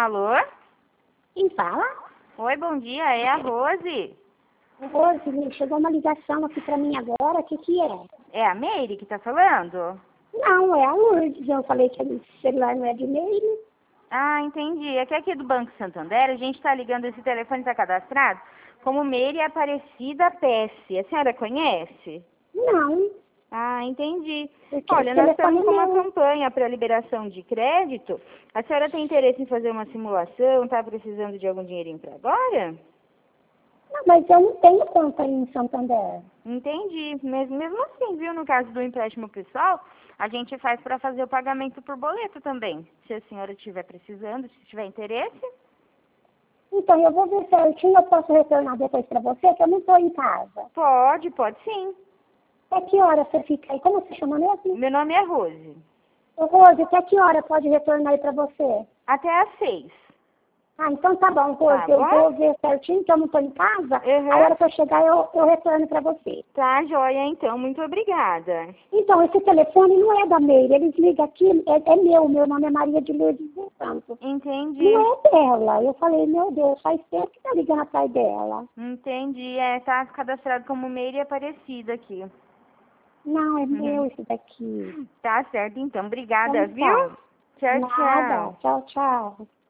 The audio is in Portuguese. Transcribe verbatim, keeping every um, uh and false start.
Alô? Quem fala? Oi, bom dia, é a Rose. Rose, chegou uma ligação aqui pra mim agora, o que que é? É a Meire que tá falando? Não, é a Lourdes, eu falei que o celular não é de e-mail. Ah, entendi. É que aqui do Banco Santander, a gente tá ligando, esse telefone está cadastrado como Meire Aparecida Pesce. A senhora conhece? Não, Ah, entendi. porque Olha, esse nós telefone estamos é com uma meu. campanha para liberação de crédito. A senhora tem interesse em fazer uma simulação? Tá precisando de algum dinheirinho para agora? Não, mas eu não tenho conta em Santander. Entendi. Mas mesmo assim, viu, no caso do empréstimo pessoal, a gente faz para fazer o pagamento por boleto também. Se a senhora estiver precisando, se tiver interesse. Então, eu vou ver certinho, eu posso retornar depois pra você, que eu não tô em casa. Pode, pode sim. Até que hora você fica aí? Como você chama mesmo? Meu nome é Rose. Ô, Rose, até que hora pode retornar aí pra você? Até às seis. Ah, então tá bom, Rose, Tá eu bom? vou ver certinho, que eu não tô em casa. Uhum. A hora que eu chegar, eu, eu retorno pra você. Tá, joia, então. Muito obrigada. Então, esse telefone não é da Meire, eles ligam aqui, é, é meu, meu nome é Maria de Lourdes dos Santos. Entendi. Não é dela. Eu falei, meu Deus, faz tempo que tá ligando atrás dela. Entendi. É, tá cadastrado como Meire Aparecida aqui. Não, é Uhum. meu esse daqui. Tá certo, então. Obrigada, Então viu? tá. Tchau, Nada. tchau. Tchau, tchau.